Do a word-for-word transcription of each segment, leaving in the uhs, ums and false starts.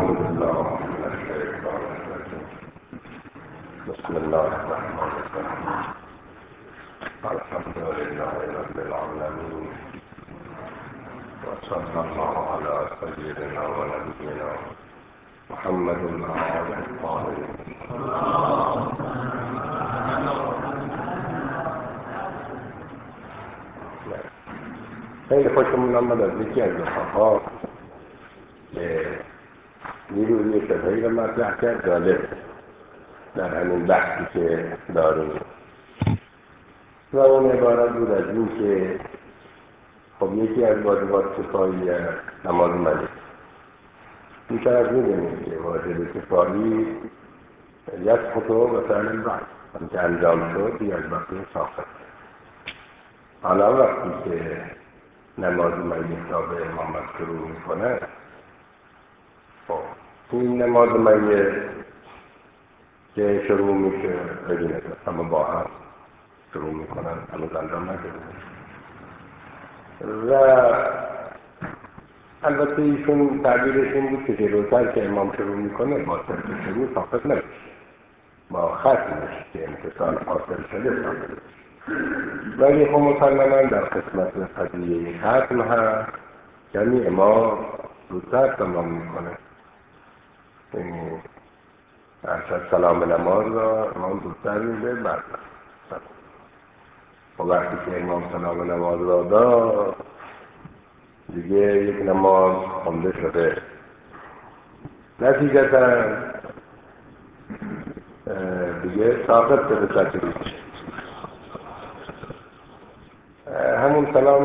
أعوذ بالله من الشيطان الرجيم. بسم الله الرحمن الرحيم. الحمد لله رب العالمين، وصلى الله على سيدنا ونبينا محمد وعلى آله الطاهرين. خیلی خوشمون آمد از یکی از رفقا که نیروی شبهی رو مطرح کرد. جالب در همین بحثی که داریم و اون عبارت بود از این که خب یکی از واجبات کفایی نماز ملی. این طرف میدونید که واجب کفایی یسقط بفعل البعض، اون که انجام شد دیگه از بقیه ساقط. حالا وقتی که نماز میت را به امامت شروع میکنه، خب این نماز میت که شروع میشه بدونه همه با هم شروع میکنن، هنوز انجام نشده و البته ایشون تعبیرش این بود که جلوتر که امام شروع میکنه با ترک شروع ساقط نمیشه، با ختمش که امتصال حاصل شده ساقط نمیشه. ولی خب مسلماً در قسمت قضیه ختم هست، یعنی امام زودتر تمام میکنه. یعنی ارشد سلام نماز را امام زودتر میده بعد و وقتی که امام سلام نماز را داد دیگه یک نماز خونده شده. نتیجتا دیگه ساقط شده تکلیف. همون سلام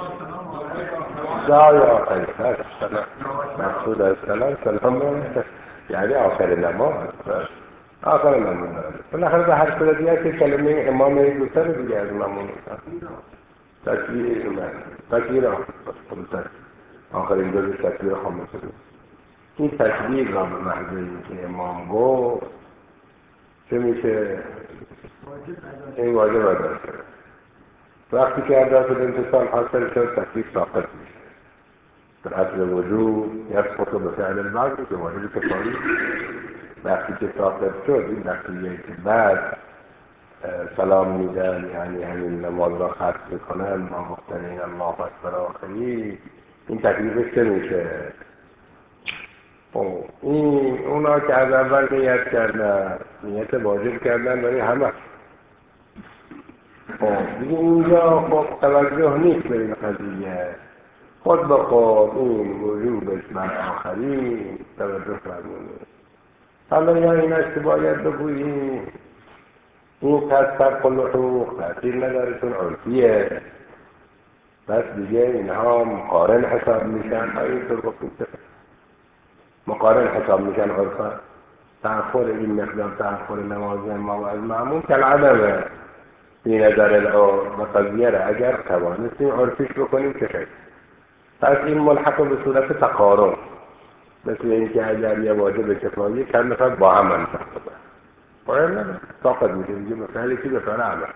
جای آخری سلام مقصود از سلام سلام یعنی آخر نماز آخر نماز بالاخره به هر صورت دیگه که کلمه امام دوتر دیگه از ممنون تکبیر تکبیر آخرین جز تکبیر خامس بود. این تکبیر را به محض اینکه امام گفت چه میشه؟ این واجب ادا شد. وقتی که ادا شد امتصال حاصل شد تکلیف ساقط میشه. در اصل وجود یسقط بفعل البعض که واجب کفایی. وقتی که ساقط شد این نقلیه که بعد سلام میدن یعنی همین نماز را ختم میکنن با گفتن این الله اکبر آخری، این تکلیفش چه میشه؟ این اونا که از اول نیت کردن، نیت واجب کردن برای همه، خب دیگه اینجا خب توجه نیست به این قضیه، خود به خود این وجوبش بر آخری توجه فرمونید. حالا یا این است که باید بگوییم این قد فرق اللحوق تأثیر نداره چون عرفیه، بس دیگه اینها مقارن حساب میشن. ها اینطور گفتیم مقارن حساب میشن عرفا. تأخر این مقدار تأخر نماز امام از معمول کالعدمه بی نظر العرف و قضیه را اگر توانستیم عرفیش بکنیم که خیلی. پس این ملحق به صورت تقارن، مثل اینکه اگر یه واجب کفایی چند نفر با هم انجام بدن باید نه طاقت میشه دیگه مسئله که بفعل عمل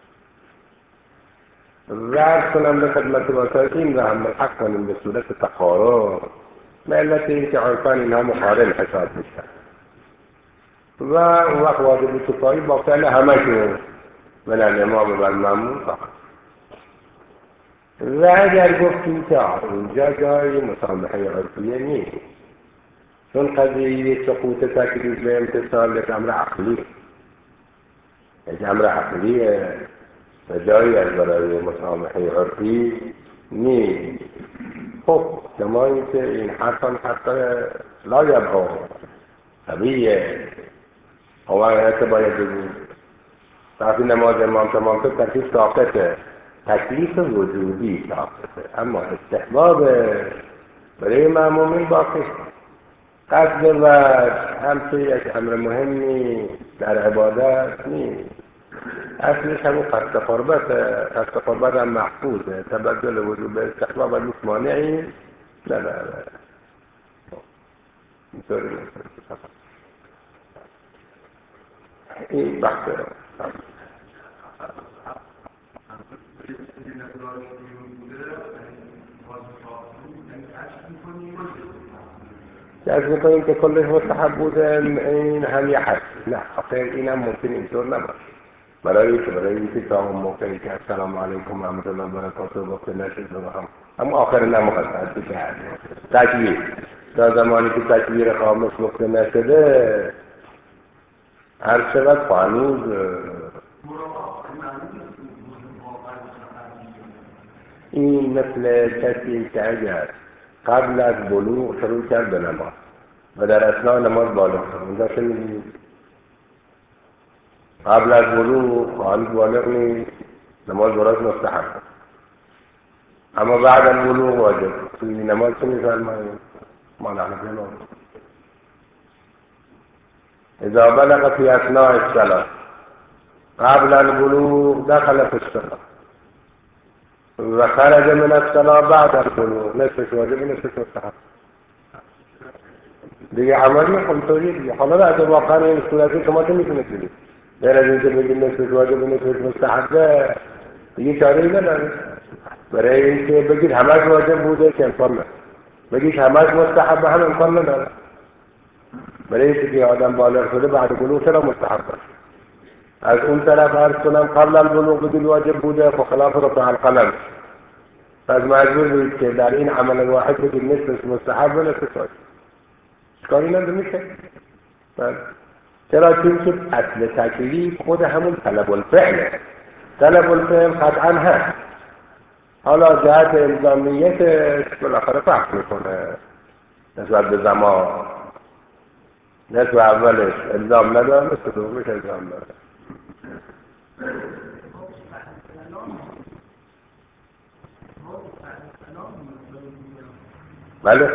رد کنم به خدمت واسه این را هم ملحق کنیم به صورت تقارن به علت اینکه عرفان اینها مقارن حساب میشن و اون وقت واجب کفایی با فعل همه شون من الامام و المأمون فقط. و اگر گفتیم که اینجا جای مسامحه عرفیه نیست، چون قضیه سقوط تکلیف به امتصال یک امر عقلی یک امر عقلیه و جایی از برای مسامحه عرفی نیست. خب کما اینکه این حرفا حتی لا یبقا طبیعیه اوانیت باید بگیم وقتی نماز امام تمام شد تکلیف ساقطه، تکلیف وجودی ساقطه، اما استحباب برای معمومین باقی. قصد وجه همچه یک امر مهمی در عبادت نیست، اصلش همون قصد قربت، قصد قربت هم محفوظه، تبدل وجود به استحباب و نیست مانعی نه نه نه اینطوری نیست. این بحث از میکنیم که کلش مستحب بوده این هم یه حد. نه آخر این هم ممکن اینطور نباشه. برای که برای اینکه تا اون موقعی که السلام علیکم و رحمت الله و برکاته گفته نشد هم هم آخر نمقصد که هست تکبیر تا زمانی که تکبیر خاموش گفته نشده هر شود هنوز این مثل کسی که اگر قبل از بلوغ شروع کرد به نماز و در اثناء نماز بالغ شد اونجا چه می‌بینید؟ قبل از بلوغ هنوز بالغ نیست نماز براش مستحب اما بعد از بلوغ واجب توی نماز چه می‌فرمایید؟ ما نحن بلوغ اذا بلغ في اثناء الصلاة قبل البلوغ دخل في الصلاة و خرج من الصلاة بعد البلوغ نصفش واجب نصفش مستحب دیگه عملی همطوری دیگه. حالا اگه واقعا این صورتی شما چه میتونید بگید؟ غیر از اینکه بگید نصفش واجب نصفش مستحبه دیگه چاره‌ای نداره. برای اینکه بگید همش واجب بوده که امکان نداره، بگید همش مستحبه هم امکان نداره. برای اینکه آدم بالغ شده بعد بلوغ چرا مستحب باشه؟ از اون طرف عرض کنم قبل البلوغ بگید واجب بوده خب خلاف رفع القلم پس مجبور بید که در این عمل واحد بگید نصفش مستحب و نصفش واجب. کاری نداره میشه. چرا؟ چون که اصل تکلیف خود همون طلب الفعله. طلب الفعل قطعا هست. حالا جهت الزامیتش بالاخره فرق میکنه نسبت به زمان. نصف اولش الزام نداره نصف دومش الزام داره. بله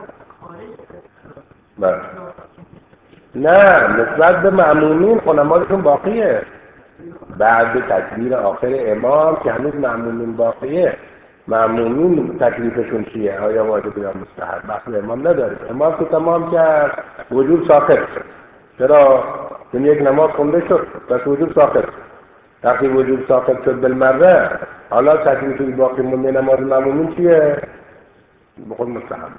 بله نه نسبت به معمومین علماشون باقیه بعد تکبیر آخر امام که هنوز معمومین باقیه. معمومین تکلیفشون چیه؟ آیا واجب یا مستحب؟ بحث امام نداره. امام که تمام کرد وجوب ساقط شد. چرا؟ چون یک نماز خونده شد پس وجوب ساقط شد. وقتی وجوب ساقط شد بالمره حالا تکلیف باقی مونده نماز معمومین چیه؟ بخود مستحب.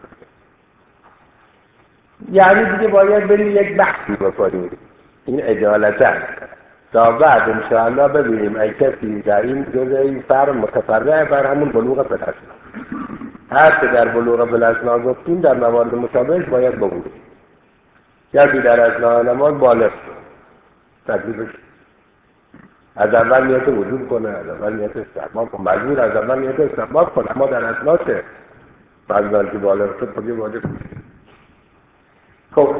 یعنی دیگه باید بریم یک بحثی بکنیم این اجالتا تا بعد انشاءالله ببینیم ای کسی در این جزئی فر متفرع بر همون بلوغ بالاسنا هر که در بلوغ بالاسنا گفتیم در موارد مشابهش باید بگوییم. کسی در اثناء نماز بالغ تکلیفش از اول نیت وجود کنه از اول نیت استحباب کنه مجبور از اول نیت استحباب کنه اما در اثناء چه؟ بعد از که بالغ شد پدی واجب میشه. خب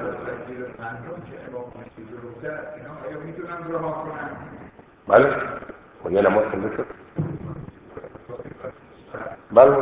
بله خب یه نماز کنده شد بله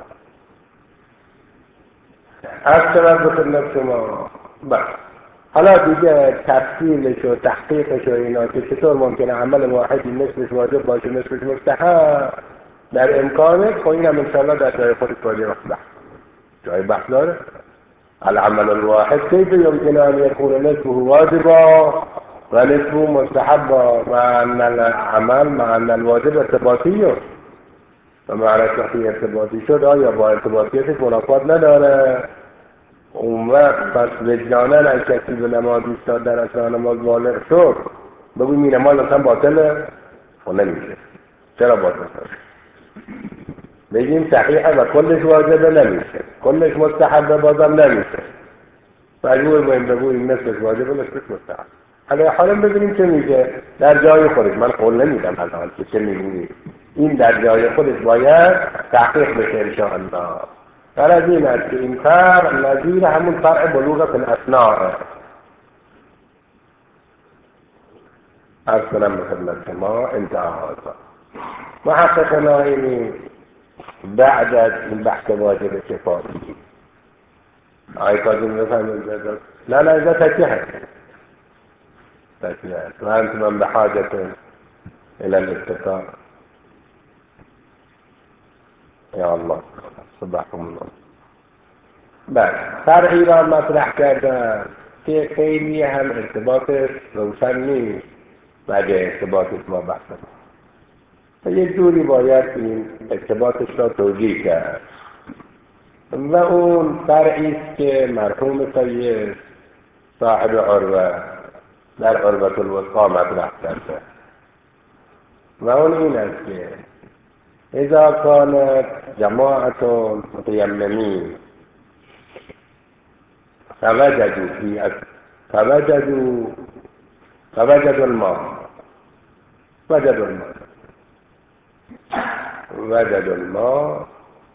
از چرا به خدمت شما بله حالا دیگه تفصیلش و تحقیقش و اینا که چطور ممکنه عمل واحدی نصفش واجب باشه نصفش مستحب در امکانه خب این هم انشاءالله در جای خودش باید وقت بحث جای بحث داره. العمل الواحد كيف يمكن أن يكون نصفه واجبا ونصفه مستحبا مع أن العمل مع أن الواجب ارتباطي ومعنى شخصی ارتباطی شد آیا با ارتباطیتش منافات نداره؟ اون وقت پس وجدانن از کسی به نماز ایستاد در اثناء نماز بالغ شد بگویم این نماز اصلا باطله؟ خب نمیشه. چرا باطل شد؟ بگیم صحیحه و کلش واجبه نمیشه کلش مستحبه بازم نمیشه مجبور باید بگویم نصفش واجبه نصفش مستحب. حالا حالا ببینیم چه میشه در جای خودش. من قول نمیدم الان که چه میگوییم این در جای خودش باید تحقیق بشه انشاءالله. در از این است که این فرع نظیر همون فرع بلوغ فی الاثناء. از کنم به خدمت شما انتها هذا محقق نائمی بعد از این بحث واجب کفایی آی کازم بفهمید لا لا اذا تکیه هست تکیه هست و انتم به حاجت الى الاتفاق یا الله صبحكم الله. بله فرعی را مطرح کردن که خیلی هم ارتباطش روشن نیست بعد ارتباطش با بحث و یک جوری باید این ارتباطش را توجیه کرد. و اون فرعی است که مرحوم سید صاحب عروه در عروة الوثقی مطرح کرده و اون این است که اذا كانت جماعة متيممين فوجدوا في فوجدوا فوجدوا الماء وجدوا الماء وجدوا الماء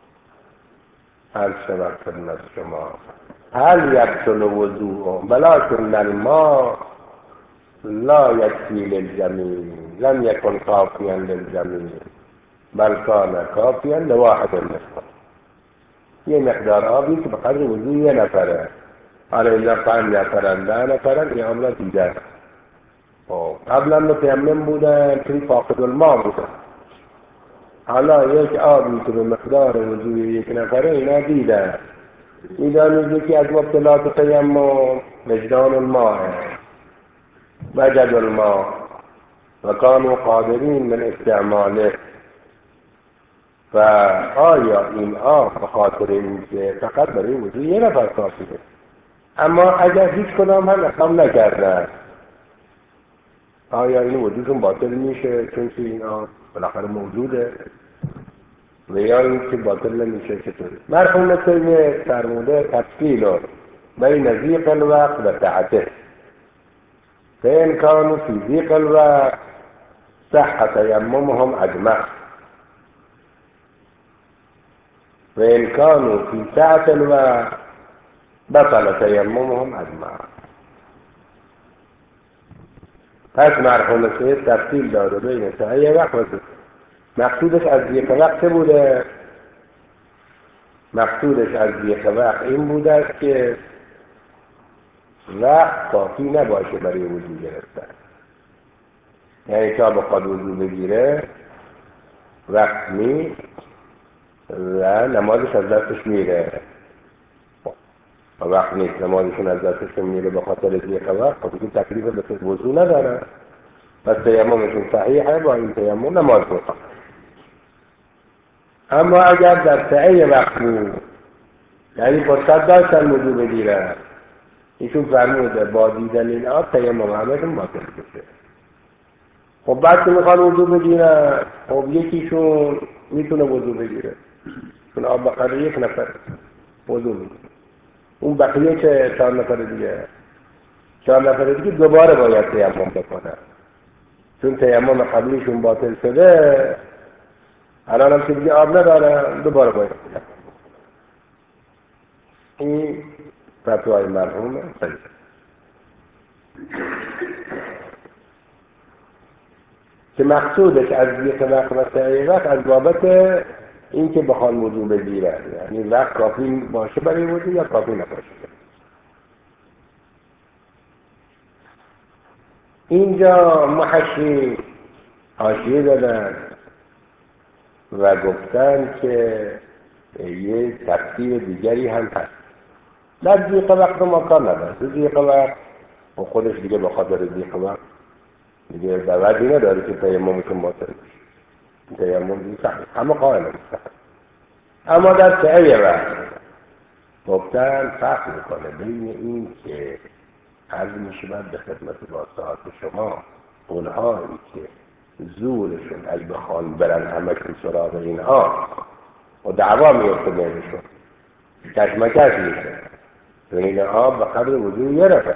هل شبه خدمت شما هل يبطل وضوء ولكن الماء لا يكفي للجميع لم يكن كافيا للجميع بل كان كافيا لواحد منهم. یه مقدار آبی که به قدر وضوء یه نفره، حالا اینجا پنج نفرن ده نفرن یه عمله دیگر. قبلا متیمم بودن توی فاقد الماء بودن، حالا یک آبی که به مقدار وضوء یک نفره اینا دیدن، میدانید یکی از مبطلات تیمم وجدان الماء وجد الماء و كانوا قادرین من استعماله. و آیا این آب به خاطر این که فقط برای وضوء یه نفر کافیه، اما اگر هیچ کدام هم اقدام نکردن آیا این وضوعشون باطل میشه چون که این آب بالاخره موجوده و یا این که باطل نمیشه؟ چطوری؟ مرحوم سید فرموده تفصیل بین ضیق الوقت و سعته، فإن كانوا في ضيق الوقت صح تيممهم أجمع وإن كانوا في سعة الوقت بطل تيممهم أجمع. پس مرحوم سید تفصیل داده بین سعی وقت و مقصودش از ضیق وقت بوده، مقصودش از ضیق وقت این بوده است که وقت کافی نباشه برای وضوء گرفتن، یعنی تا بخواد وضوء بگیره وقت می و نمازش از دستش میره و وقت نیست نمازشون از دستش میره به خاطر ضیق وقت، خب این تکلیف به وضوء نداره، پس تیممشون صحیحه، با این تیمم نماز بخواد. اما اگر در سعی وقت بود یعنی فرصت داشتن وضوء بگیره، ایشون فرموده با دیدن این آب تیمم همشون باطل بشه. خب بعد که میخوان وضوء بگیره، خب یکیشون میتونه وضوء بگیره چون آب بقدر یک نفر وضوء میگیره، اون بقیه که چهار نفر دیگه چهار نفر دیگه دوباره باید تیمم بکنه چون تیمم قبلیشون باطل شده، الان هم که دیگه آب نداره دوباره باید تیمم. این فتوای مرحوم سید. که مقصودش از ضیق وقت و سعی وقت از بابت این که بخوان وضوء بگیرن، یعنی وقت کافی باشه برای وضوء یا کافی نباشه. اینجا محشی حاشیه دادن و گفتن که یه تفسیر دیگری هم هست. در ضیق وقت ما کار نداره، در ضیق وقت و خودش دیگه به خاطر ضیق وقت دیگه دردی نداره که تیممشون باطل بشه، تیمم دیگه صحیح، اما قائل نیست. اما در سعی وقت گفتن فرق میکنه بین این که عرض میشود به خدمت باسطات شما اونهایی که زورشون از بخوان برن همشون سراغ اینها و دعوا میفته بینشون، کشمکش میشه، چون این آب به قدر وضوع یه رفت.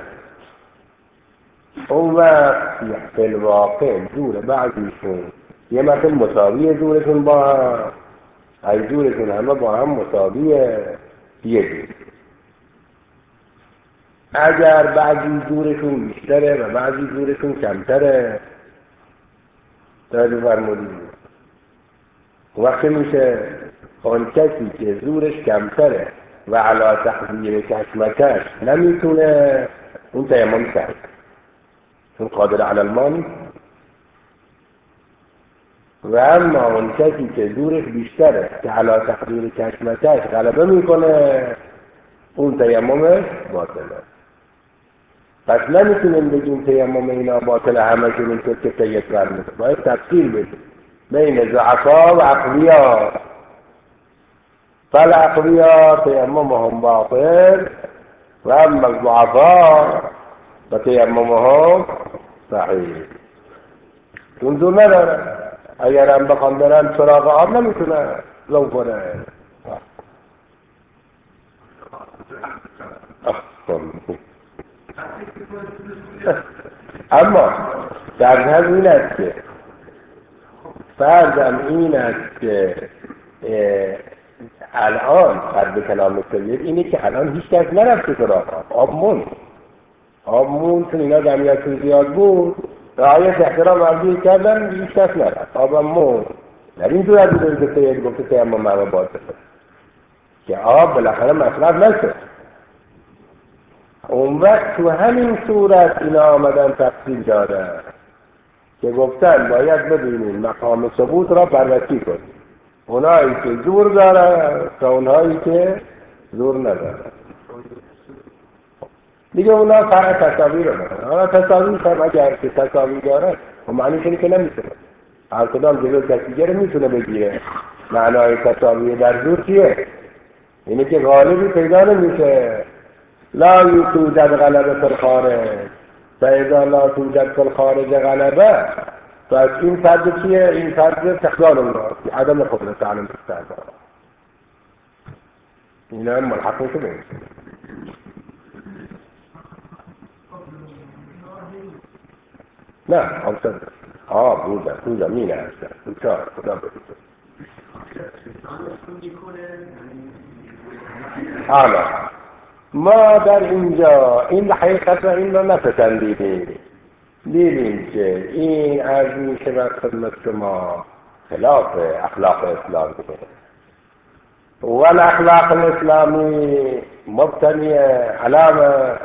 اون وقت فی الواقع زور بعضیشون یه مثل مساوی زورشون با هم، از زورشون همه با هم مساویه یه جور. اگر بعضی زورشون بیشتره و بعضی زورشون کمتره داری فرمودید وقتی میشه اون کسی که زورش کمتره و علا تقدیر کشمکش نمیتونه اون تیمم کرد چون قادر علی الماء نیست، و اما اون کسی که زورش بیشتره که علا تقدیر کشمکش غلبه میکنه اون تیممش باطله. پس نمیتونیم بگیم تیمم اینا باطل همشون اینطور که سید فرموده، باید تفصیل بدیم بین ضعفا و اقویا. فالاقویا تیممهم باطل و اما الضعفاء و تیممهم صحیح. اون دو نداره، اگر هم بخوان برن سراغ آب نمیتونه لو کنه. اما در هم این است که فرضم این است که الان فرض کلام سید اینه که الان هیچ کس نرفته سراغ آب. آب موند آب موند چون اینا جمعیتون زیاد بود رعایت احترام عرضی کردن، هیچ کس نرفت، آب هم موند. در این دو از این که سید گفته تیمم معما باطله که آب بالاخره مصرف نشد. اون وقت تو همین صورت اینا آمدن تفصیل دادن که گفتن باید ببینیم مقام ثبوت را بررسی کنیم، اونایی که زور دارن تا اونایی که زور ندارن. دیگه اونا فرع تصاوی رو دارن. حالا تصاوی هم اگر که تصاوی داره و معنیش اینه که نمیتونه هر کدام جلو کسیگر میتونه بگیره. معنای تصاوی در زور چیه؟ اینه که غالبی پیدا نمیشه. لا توجد غلبه فی الخارج فاذا لا توجد فی الخارج غلبه. پس این فرض چیه؟ این فرض تقدال الله، عدم قدرت عالم استعداد. اینا هم ملحق میشه بینید. نه آمسد آه بوده تو زمین هست تو چار خدا بودید حالا ما در اینجا این حقیقت را این را نپسندیدیم، دیدیم که این عرض میشه بر خدمت شما خلاف اخلاق اسلامی و الاخلاق الاسلامی مبتنی علامه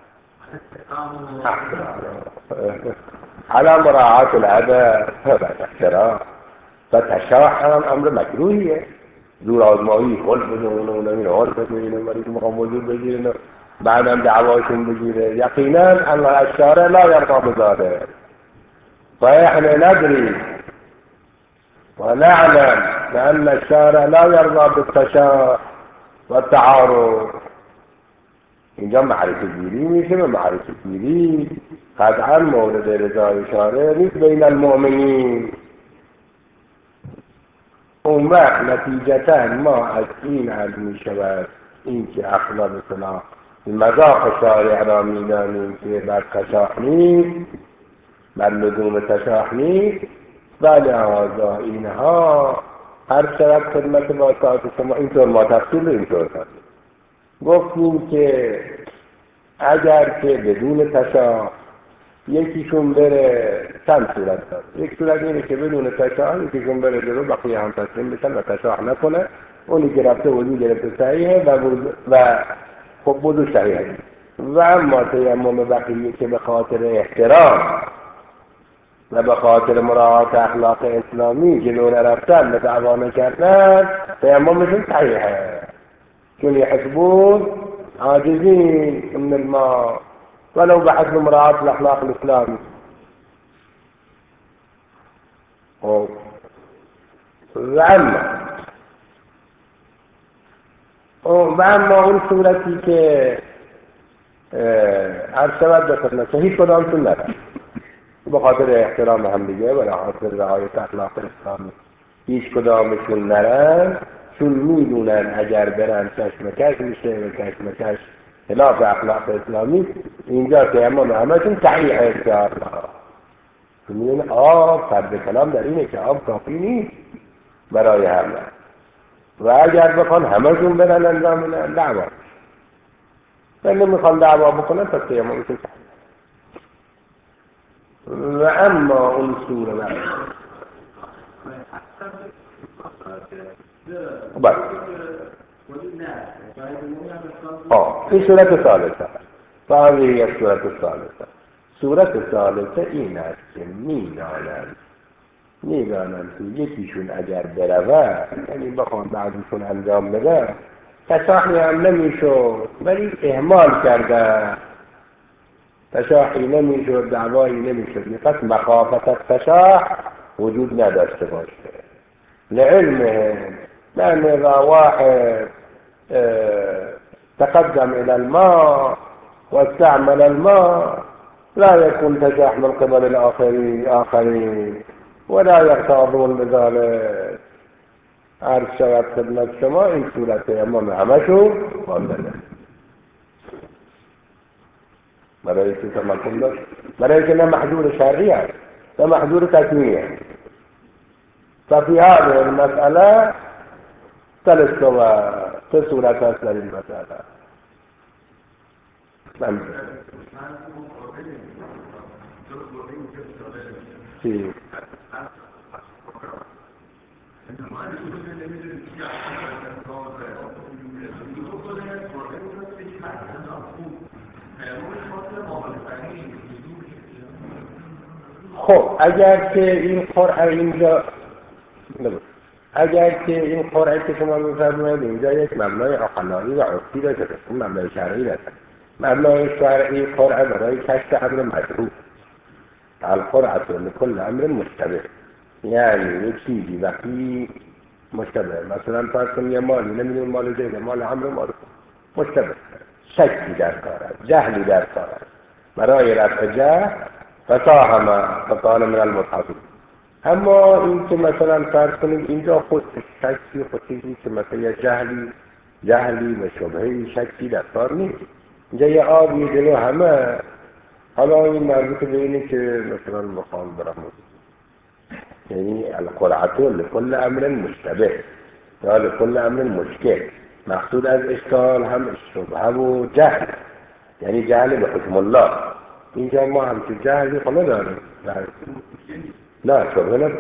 على مراعاة الأدب والاحترام. فتشاح هم امر مکروهیه، زور آزمایی خل بدون و نمین حال بدون مریض مقام وجود بگیرن بعدم دعواشون بگیره. یقینا ان الشارع لا يرضى بذلك فاحنا ندري ونعلم بان الشارع لا يرضى بالتشاح والتعارض. اینجا معرفه گیری میشه و معرفه گیری قطعا مورد رضای شارع نیست بین المؤمنین. اون وقت نتیجتا ما از این عرض می شود این که اخلاق صلاح مذاق شارع را میدانیم که بر تشاح نیست، بر لزوم تشاح نیست، ولی لحاظا اینها هر شرط خدمت واسطات شما اینطور ما تفصیل اینطور هست. گفتیم که اگر که بدون تشاح یکیشون بره چند صورت داره. یک صورت اینه که بدون تشاح یکیشون بره جلو بقیه هم تسلیم بشن و تشاح نکنه، اونی گرفته وضو گرفته صحیحه و و خب وضو صحیحه. و اما تیمم بقیه که به خاطر احترام و به خاطر مراعات اخلاق اسلامی جلو نرفتن و دعوا نکردن تیممشون صحیحه، چون یحسبون عاجزین من الماء ولو بحسب مراعاة الاخلاق الاسلامي. و اما و اما اون صورتی که هر شود به خدمت هیچ کدامشون ندارد به خاطر احترام هم دیگه و خاطر رعایت اخلاق اسلامی هیچ کدامشون نرن، چون میدونن اگر برن کشمکش میشه و کشمکش خلاف اخلاق اسلامی. اینجا تیمم همشون صحیح اختیار ها. میدونن آب فرض کلام در اینه که آب کافی نیست برای همه و اگر بخوان همشون برن انجام بدن دعوا و نمیخوان دعوا بکنن پس تیممشون صحیح. و اما اون سوره بله بله آه این صورت ثالثه. فهذه یک صورت ثالثه. صورت ثالثه این است که میدانند میدانند که یکیشون اگر برود یعنی بخوان بعضیشون انجام بده تشاحی هم نمیشد ولی اهمال کرده، تشاحی نمیشد دعوایی نمیشد، پس مخافت تشاح وجود نداشته باشه لعلمه لأن إذا واحد اه تقدم إلى الماء واستعمل الماء لا يكون تجاح من قبل الآخرين آخرين ولا يغتاظون بذلك. عرض شود خدمت شما این صورت امام همشو باندنه برای که تمکن داشت، برای که نه محدود شرعی هست نه محدود تکمیلی هست. ففي هذه المسألة ثلاث صورت هست در این مسألة. Sí. خب اگر که این قرعه اینجا اگر که این قرعه که شما می‌فرمایید اینجا یک مبنای عقلانی و عرفی داره، اون مبنای شرعی داره. مبنای شرعی قرعه برای کشف امر مشروع، القرعه لكل امر مشتبه، یعنی یک چیزی وقتی مشتبه، مثلا فرض کنید یه مالی نمیدونم مال زیده مال عمرو مال مشتبه، شکی در کار است، جهلی در کار است، برای رفع جهل فساهم فکان من المضحکین. اما این که مثلا فرض کنید اینجا خود شکی خود چیزی که مثلا جهلی جهلی و شبهی شکی در کار نیست، اینجا یه آبی جلو همه، حالا این مربوط به اینه که مثلا مقام برامون یعنی القرعه لكل امر مشتبه یا لكل امر مشکل، مقصود از اشکال هم شبهه و جهل، یعنی جهل به حکم الله. اینجا ما هم که جهلی خب نداریم، نه شبهه نه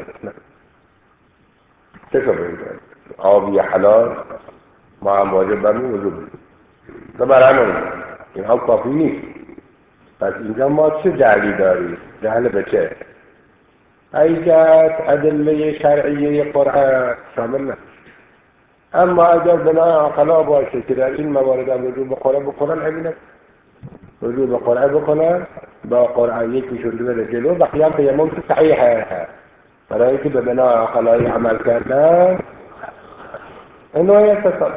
چه شبهه آبی حلال ما هم واجب برمون وجود نه برامون این ها کافی نیست. پس اینجا ما چه جهلی داریم؟ جهل به چه؟ ایجاد ادله شرعیه قرعه شامل نشد. اما اگر بنای عقلا باشه که در این موارد هم رجوع به قرعه بکنن همینه، رجوع به قرعه بکنن با قرعه یکیشون بره جلو بقیه هم تیمم که صحیحه، برای اینکه به بنای عقلایی عمل کردن اینو اتصال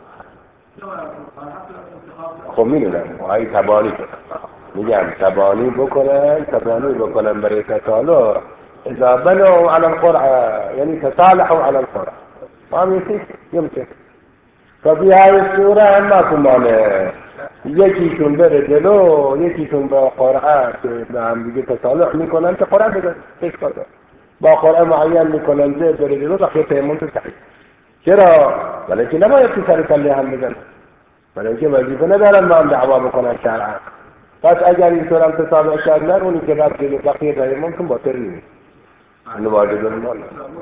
خب میدونم ای تبانی کنن، میگم تبانی بکنن تبانی بکنن برای تسالح اذا بنوا على القرعه یعنی تصالحوا على القرعه فهم يصير يمكن. ففي هذه الصورة هم ماكو مانع، یکیشون بره جلو یکیشون با قرعه که به هم دیگه تصالح میکنن که قرعه بده اشکال داره، با قرعه معین میکنن زید بره جلو بقیه تیمون تو صحیح. چرا؟ ولی که نباید تو سر کله هم بزن، برای اینکه وظیفه ندارن ما هم دعوا بکنن شرعا. پس اگر اینطور هم تصالح کردن اونی که رفت جلو بقیه تیمون کن باطل نیست. اینو واجب المال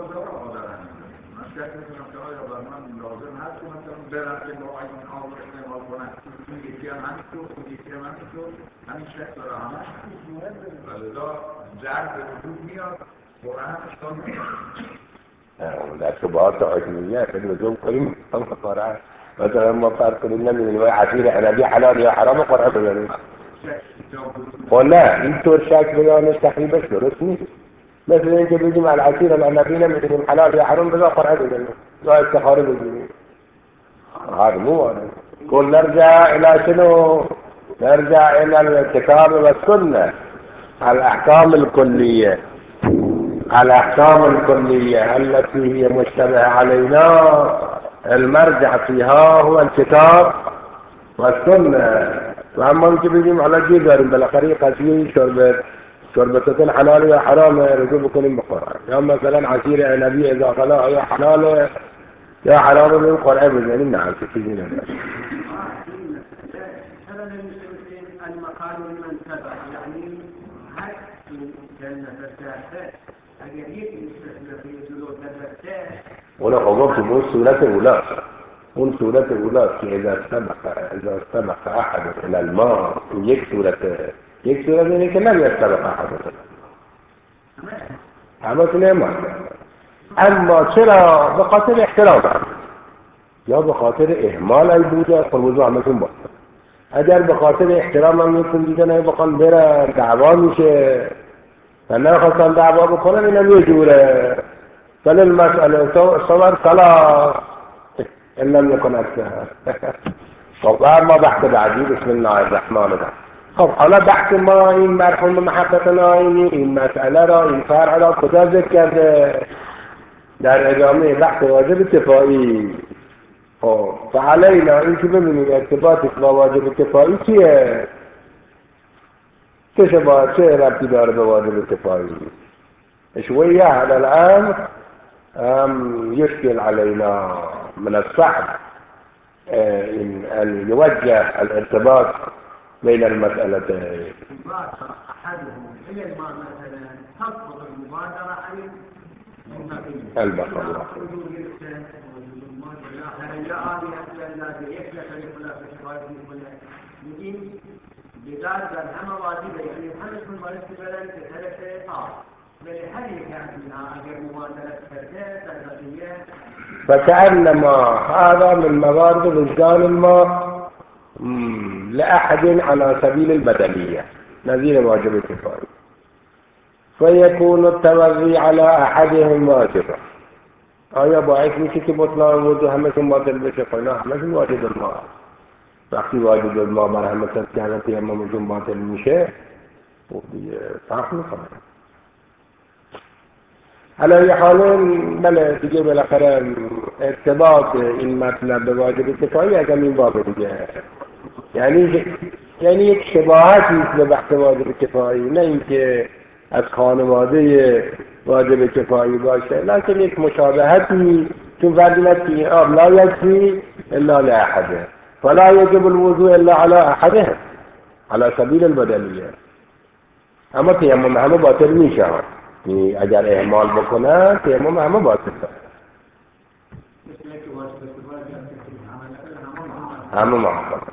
برم که با این آب استعمال کنن این یکی هم همینطور اون یکی هم همینطور همین شکل داره همش ولذا جهل به وجود میاد قرآن اشکال میاد در شبهات حکمیه خیلی لزوم کنیم هم قرآن مثلا ما فرض کنیم نمیدونیم عصیر عنبی حلال یا حرام قرآن بزنیم خب نه اینطور شک بیانش تقریبش درست نیست، مثل اینکه بگیم العصیر العنبی نمیدونیم حلال یا حرام بذار قرآن بزنیم یا استخاره بزنیم. هذا مو واضح. قل نرجع إلى شنو؟ نرجع إلى الكتاب والسنة، الأحكام الكلية الأحكام الكلية التي هي مشتبه علينا، المرجع فيها هو الكتاب والسنة. وأما أنت بيجيم على جيدار بالآخرين قاسيين شربت شربتين حلال يا حرام رجوع بكل بقرآن، يا مثلا عصير عنبي إذا غلا يا حلال يا حرام من القرآن بزنين نعم تكيزين هذا. المقال لمن تبع يعني هل كان فتاة أجريت المستثمر في جلو فتاة ولا خبرت بقول سورة الأولى قل سورة الأولى إذا سبق إذا سبق أحد إلى الماء يك سورة يك سورة ذلك لم يسبق أحد أما سليمان. اما چرا؟ به خاطر احترام یا به خاطر اهمال ای بوده خلوزو همتون باید. اگر به خاطر احترام هم یکون دیگه نه بخوان برن دعوا میشه و نه خواستن دعوا بکنن اینم یه جوره. ولی المسئله صور صلاح إن لم يكن أكثر. خب اما بحث بعدی بسم الله الرحمن الرحیم. خب حالا بحث ما این مرحوم محقق نائینی این مسئله را این فرع را کجا ذکر کرده؟ در ادامه بحث واجب کفایی. خب فعلینا این که ببینید ارتباطش با واجب کفایی چیه؟ چه شباهت چه ربطی داره به واجب کفایی؟ شوية هذا الآن يشكل علينا من الصعب أن يوجه الارتباط بين المسألتين. أحدهم هي الماء مثلا تضبط المبادرة عن البقرة. بذات الهم واجب يعني الحمد من مالك بلد ثلاثة طار فلهل كانت منها أجر مبادرة ثلاثة فكأنما هذا من موارد وجدان الماء لأحد على سبيل البدنية نظير الواجب الكفائي فيكون التوزيع على أحدهم واجبا. آیا باعث میشه که بطلان وضو همشون باطل بشه؟ نه، همشون واجب الماء. وقتی واجب الماء بر همه کس که تیممشون باطل میشه خب دیگه فرق میکنه. علی حال بله دیگه بالاخره ارتباط این مطلب به واجب کفایی اگر این باب دیگه یعنی یعنی یک شباهتی است به بحث واجب کفایی، نه اینکه از خانواده واجب کفایی باشه، لکن یک مشابهتی چون فضیلت این آب لا یکفی الا لاحده فلا یجب الوضوء الا على احدهم على سبیل البدنیه. اما تیمم همه باطل میشه، اگر اهمال بکنه تیمم همه باطل همه محکم.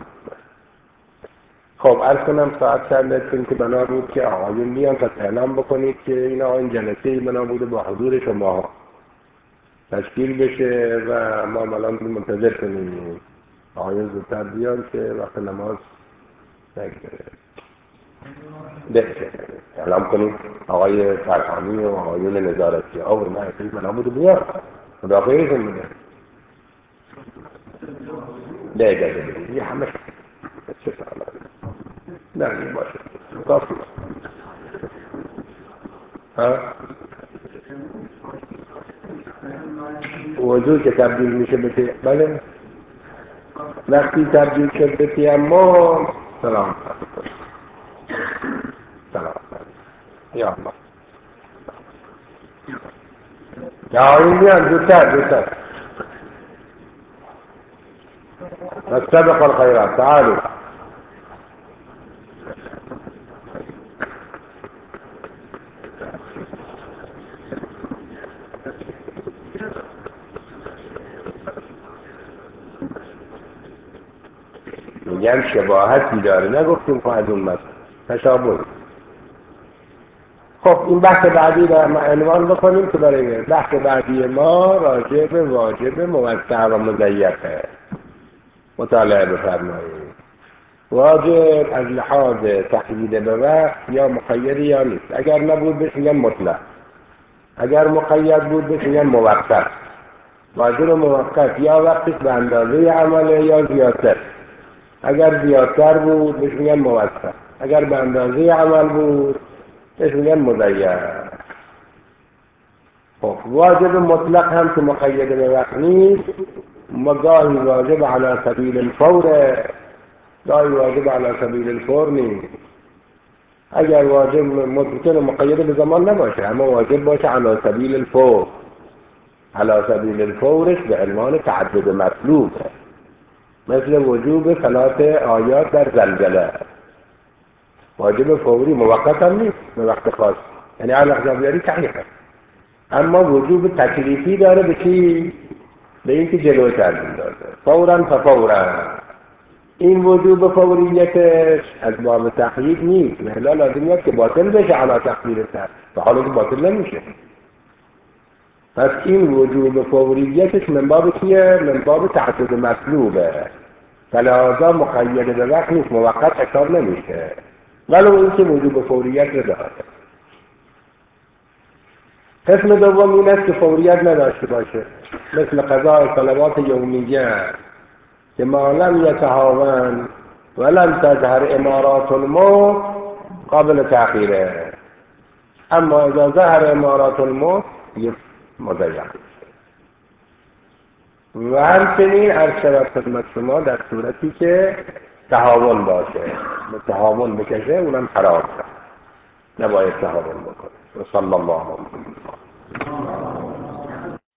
خب عرض کنم ساعت چند چون که بنا بود که آقایون میان تا اعلام بکنید که این آقایون جلسه بنا بوده با حضور شما تشکیل بشه و ما الان منتظر کنیم آقایون زودتر بیان که وقت نماز بشه اعلام کنید. آقای فرحانی و آقایون نظارتی ها و محفیل بنا بوده بیان خدا خیرشون بوده نه اجازه بید یه همه چه سالا نه این باشه کافی ها وضوع که تبدیل میشه به بله وقتی تبدیل شد به تیمم سلام سلام یا الله یا این بیان زودتر زودتر نستبق الخيرات تعالوا. میگم شباهتی داره نگفتیم که از اون مثل تشابه. خب این بحث بعدی را ما عنوان بکنیم که برای بحث بعدی ما راجع به واجب موسع و مضیقه مطالعه بفرمایید. واجب از لحاظ تقیید به وقت یا مقید یا نیست. اگر نبود بهش میگن مطلق، اگر مقید بود بهش میگن موقت. واجب موقت یا وقتش به اندازه عمله یا زیادتر. اگر زیادتر بود بهش میگن موقت، اگر به اندازه عمل بود بهش میگن مضیق. خب واجب مطلق هم که مقید به وقت نیست، گاهی واجب على سبیل الفور، گاهی واجب على سبیل الفور نیست. اگر واجب مطلق مقید به زمان نباشه اما واجب باشه على سبیل الفور، على سبیل الفورش به عنوان تعدد مطلوب مثل وجوب صلات آیات در زلزله واجب فوری موقت هم نیست به وقت خاص، یعنی علق جابیاری تحقیقه. اما وجوب تکلیفی داره به چی؟ به این که جلوی تردیم داره فوراً ففوراً. این وجوب فوریتش از باب تقیید نیست، مثلا لازم نیست که باطل بشه علا تقدیر تر تا حالا که باطل نمیشه. پس این وجوب فوریتش من باب چیه؟ من باب تعدد مطلوبه، فلازم مقید به وقت نیست، موقت حساب نمیشه ولو این که وجوب فوریت رو داره. قسم دوم این است که فوریت نداشته باشه، مثل قضاء صلوات یومیه که ما لم یتهاون ولم تظهر امارات الموت قابل تأخیره، اما اذا ظهر امارات الموت یک مضیع. و همچنین عرض شود خدمت شما در صورتی که تهاون باشه، تهاون بکشه اونم حرام شد، نباید تهاون بکنه. صلی الله علیه و سلم.